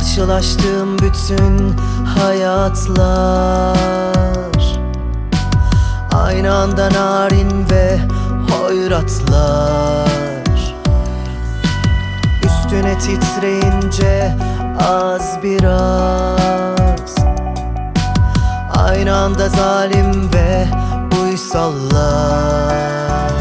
Karşılaştığım bütün hayatlar aynı anda narin ve hoyratlar. Üstüne titreyince az biraz, aynı anda zalim ve uysallar.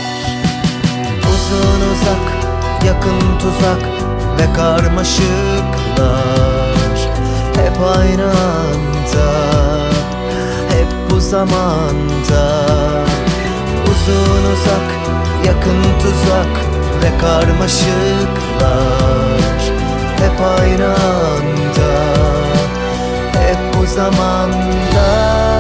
Uzun uzak, yakın tuzak ve karmaşıklar hep aynı anda, hep bu zamanda. Uzun uzak, yakın tuzak ve karmaşıklar hep aynı anda, hep bu zamanda.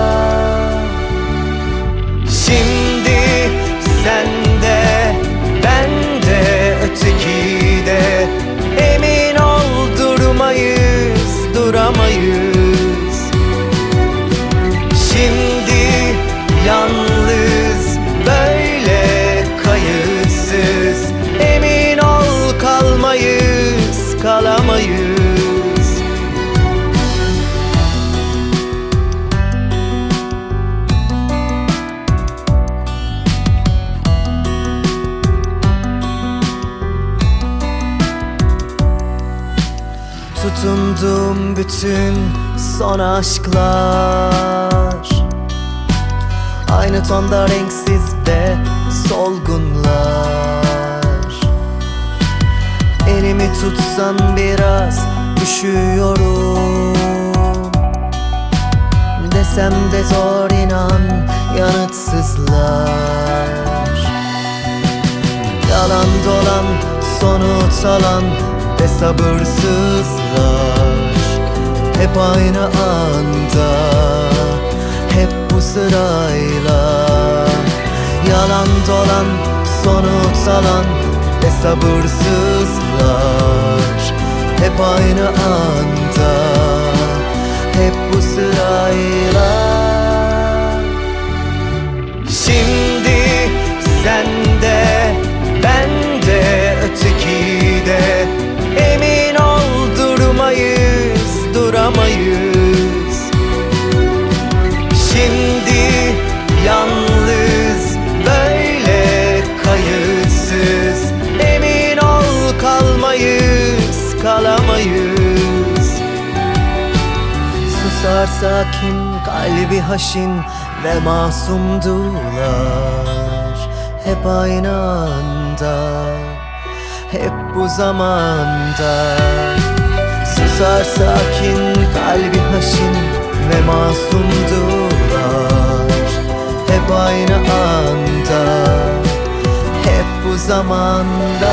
Şimdi sende, bende, öteki de, emin ol durmayız, duramayız. Şimdi yalnız, böyle kayıtsız, emin ol kalmayız, kalamayız. Tutunduğum bütün son aşklar aynı tonda renksiz ve solgunlar. Elimi tutsan biraz üşüyorum, desem de zor inan, yanıtsızlar. Yalan dolan, sonu talan ve sabırsızlar hep aynı anda, hep bu sırayla. Yalan dolan, sonu talan ve sabırsızlar hep aynı anda, hep bu sırayla. Şimdi sende, bende, öteki de, emin ol durmayız, duramayız. Şimdi yalnız, böyle kayıtsız, emin ol kalmayız, kalamayız. Susar sakin, kalbi haşin ve masumdular hep aynı anda, hep bu zamanda. Susar sakin, kalbi haşin ve masumdular hep aynı anda, hep bu zamanda.